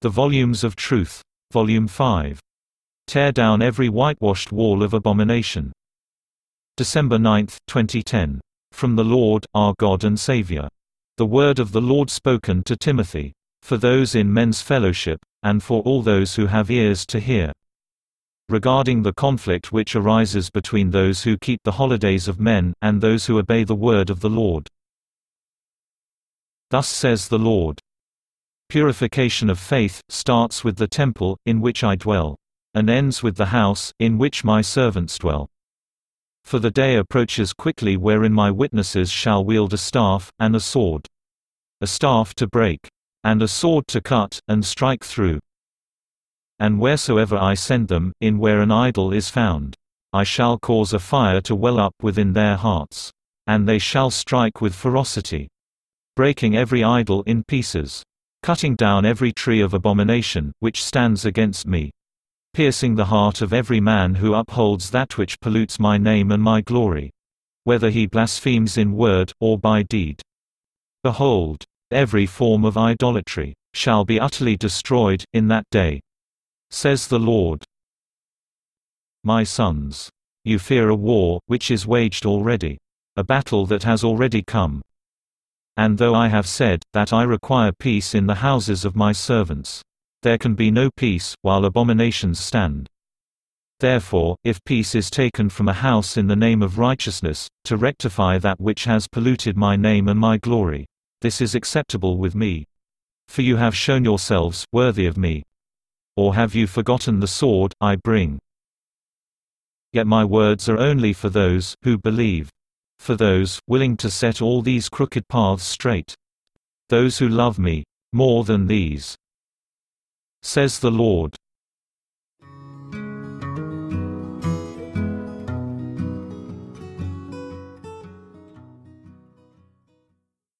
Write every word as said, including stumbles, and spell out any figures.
The Volumes of Truth. Volume five. Tear down every whitewashed wall of abomination. December ninth, twenty ten. From the Lord, our God and Savior. The word of the Lord spoken to Timothy. For those in men's fellowship, and for all those who have ears to hear. Regarding the conflict which arises between those who keep the holidays of men, and those who obey the word of the Lord. Thus says the Lord. Purification of faith starts with the temple, in which I dwell, and ends with the house, in which my servants dwell. For the day approaches quickly wherein my witnesses shall wield a staff, and a sword. A staff to break, and a sword to cut, and strike through. And wheresoever I send them, in where an idol is found, I shall cause a fire to well up within their hearts. And they shall strike with ferocity, breaking every idol in pieces, cutting down every tree of abomination, which stands against me, piercing the heart of every man who upholds that which pollutes my name and my glory, whether he blasphemes in word, or by deed. Behold, every form of idolatry shall be utterly destroyed, in that day, says the Lord. My sons, you fear a war, which is waged already, a battle that has already come. And though I have said, that I require peace in the houses of my servants, there can be no peace, while abominations stand. Therefore, if peace is taken from a house in the name of righteousness, to rectify that which has polluted my name and my glory, this is acceptable with me. For you have shown yourselves worthy of me. Or have you forgotten the sword I bring? Yet my words are only for those who believe. For those willing to set all these crooked paths straight. Those who love me more than these, says the Lord.